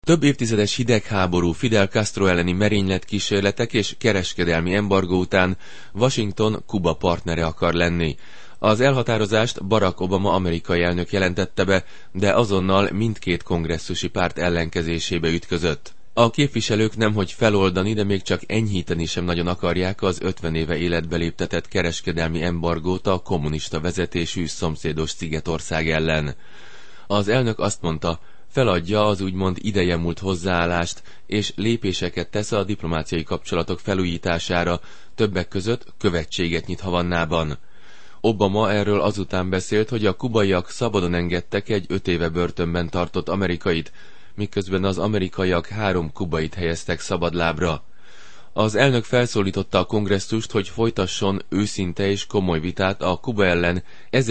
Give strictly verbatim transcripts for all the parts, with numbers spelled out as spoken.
Több évtizedes hidegháború, Fidel Castro elleni merényletkísérletek és kereskedelmi embargó után Washington Kuba partnere akar lenni. Az elhatározást Barack Obama amerikai elnök jelentette be, de azonnal mindkét kongresszusi párt ellenkezésébe ütközött. A képviselők nemhogy feloldani, de még csak enyhíteni sem nagyon akarják az ötven éve életbe léptetett kereskedelmi embargót a kommunista vezetésű szomszédos szigetország ellen. Az elnök azt mondta, feladja az úgymond idejemúlt hozzáállást, és lépéseket tesz a diplomáciai kapcsolatok felújítására, többek között követséget nyit Havannában. Obama erről azután beszélt, hogy a kubaiak szabadon engedtek egy öt éve börtönben tartott amerikait, miközben az amerikaiak három kubait helyeztek szabadlábra. Az elnök felszólította a kongresszust, hogy folytasson őszinte és komoly vitát a Kuba ellen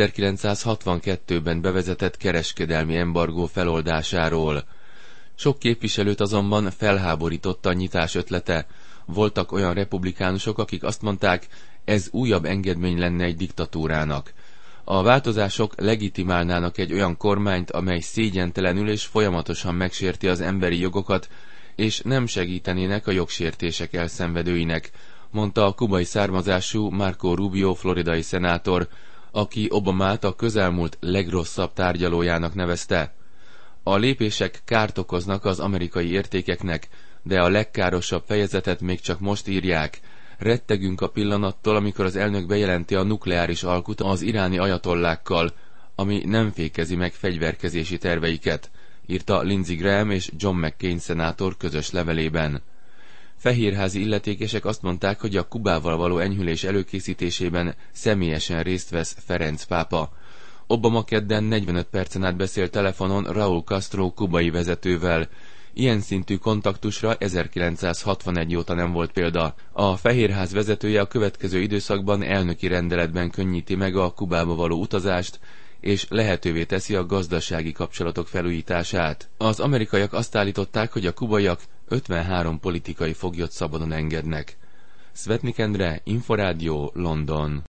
ezerkilencszázhatvankettőben bevezetett kereskedelmi embargó feloldásáról. Sok képviselőt azonban felháborította a nyitás ötlete. Voltak olyan republikánusok, akik azt mondták, ez újabb engedmény lenne egy diktatúrának. A változások legitimálnának egy olyan kormányt, amely szégyentelenül és folyamatosan megsérti az emberi jogokat, és nem segítenének a jogsértések elszenvedőinek, mondta a kubai származású Marco Rubio floridai szenátor, aki Obamát a közelmúlt legrosszabb tárgyalójának nevezte. A lépések kárt okoznak az amerikai értékeknek, de a legkárosabb fejezetet még csak most írják. Rettegünk a pillanattól, amikor az elnök bejelenti a nukleáris alkut az iráni ajatollákkal, ami nem fékezi meg fegyverkezési terveiket, írta Lindsey Graham és John McCain szenátor közös levelében. Fehérházi illetékesek azt mondták, hogy a Kubával való enyhülés előkészítésében személyesen részt vesz Ferenc pápa. Obama kedden negyvenöt percen át beszélt telefonon Raúl Castro kubai vezetővel. Ilyen szintű kontaktusra ezerkilencszázhatvanegy óta nem volt példa. A Fehérház vezetője a következő időszakban elnöki rendeletben könnyíti meg a Kubába való utazást, és lehetővé teszi a gazdasági kapcsolatok felújítását. Az amerikaiak azt állították, hogy a kubaiak ötvenhárom politikai foglyot szabadon engednek. Szvetnik Endre, Inforádió, London.